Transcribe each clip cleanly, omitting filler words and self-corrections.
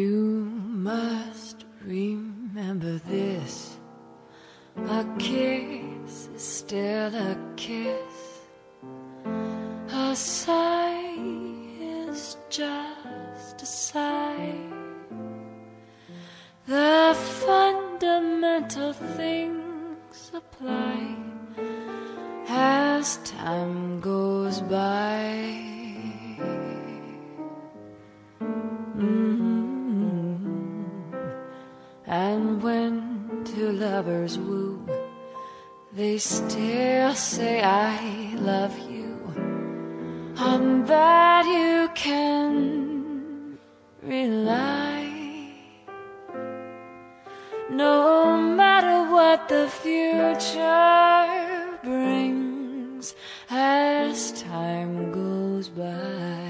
You must remember this. A kiss is still a kiss. A sigh is just a sigh. The fundamental things apply as time goes by. And when two lovers woo, they still say I love you. On that you can rely. No matter what the future brings as time goes by.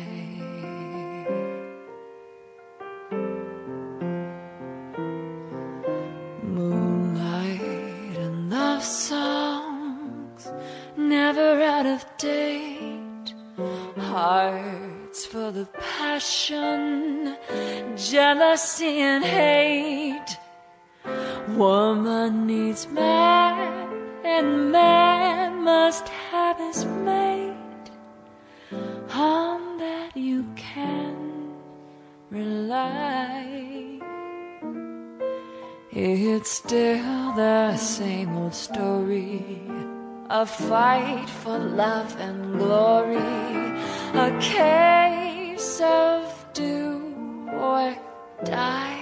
Moonlight and love songs, never out of date. Hearts full of passion, jealousy and hate. Woman needs man, and man must have his mate. On that you can rely. It's still the same old story, a fight for love and glory, a case of do or die.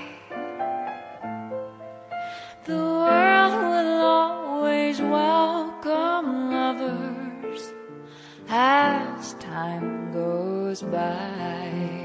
The world will always welcome lovers as time goes by.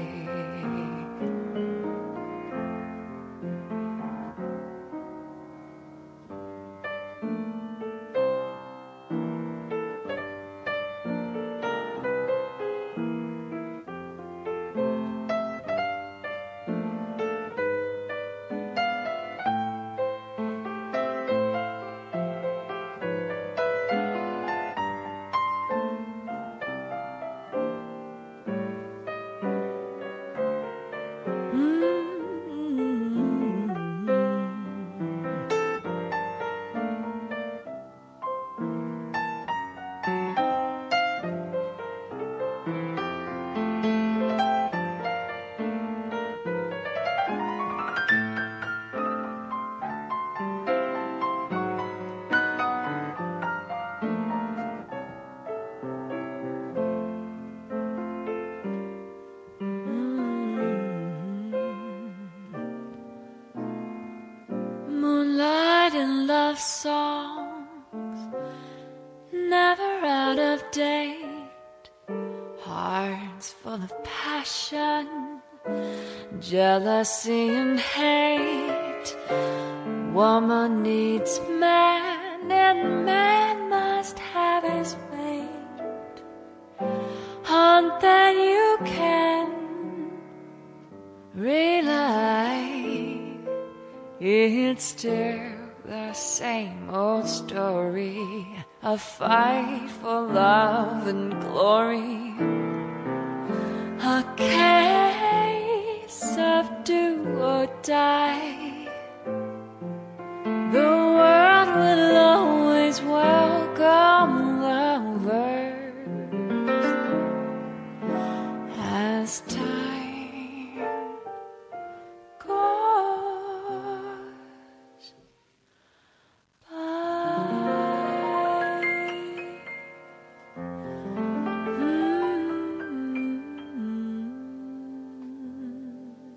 Moonlight and love songs, never out of date. Hearts full of passion, jealousy and hate. Woman needs man, and man must have his mate. On that you can rely. It's still the same old story, a fight for love and glory, a case of do or die.